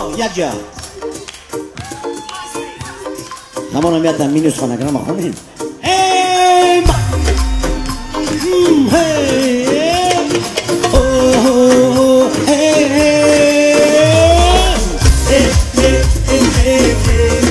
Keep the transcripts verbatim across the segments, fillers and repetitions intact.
Viaggia. Kamu nak biarkan minus mana kenapa kau ni? Eh, hey, oh, hey, hey, hey, hey, hey.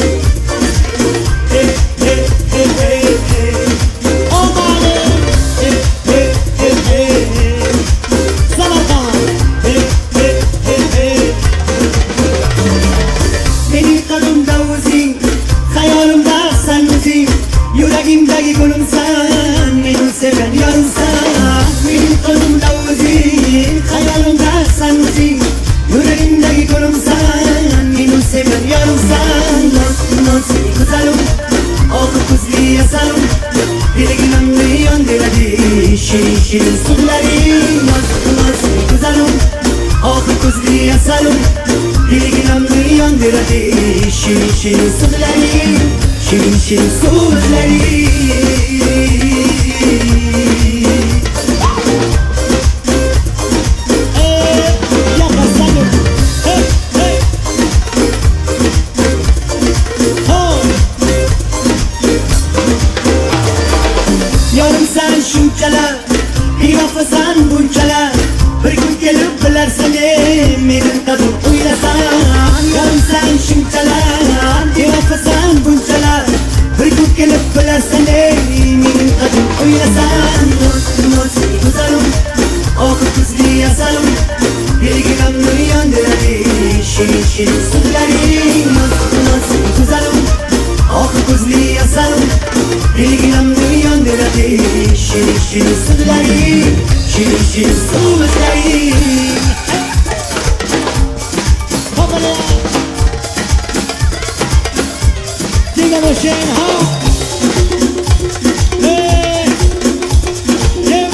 Yüreğimdeki gülümsen, beni seven yarınsan. Benim kolumda uzun, hayalimde sensin. Yüreğimdeki gülümsen, beni seven yarınsan. Nasıl güzelim, oh kızlı yasalım. Bilginimde yandırdı, şirin şirin sırları. Nasıl güzelim, oh kızlı yasalım. Bilginimde yandırdı, şirin şirin sırları. Şirin şirin sözleri. Hey, yakasana. Hey, hey. Oh. Yarım sen şunçalar, bir hafızan bunçalar. Bir gün gelip bilersen benim tadım uylasan. Yarım sen şunçalar, bir hafızan bunçalar. Bir gün gelip bilersen benim tadım uylasan. Nasıl güzelim, oh kızlı yasalım. Bilginimde yandırdı, şirin şirin sırları. Nasıl güzelim, oh kızlı yasalım. Bilginimde yandırdı, şirin şirin sırları. Şirin şirin sözleri. Hoppala. Diga você, ha. Hey. Yeah.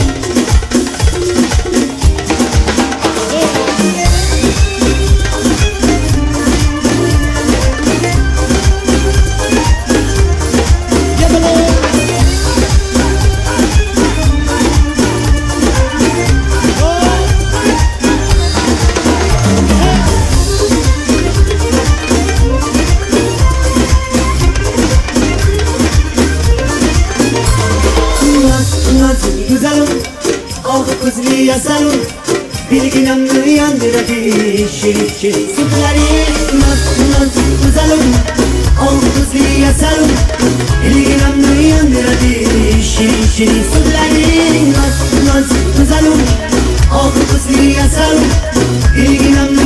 Güzelim, oh kızlı yasalım. Bilginimde yandırdı, şirin şirin sırları. Nasıl güzelim, oh kızlı yasalım. Bilginimde yandırdı, şirin şirin sırları. Nasıl güzelim, oh kızlı yasalım. Bilginimde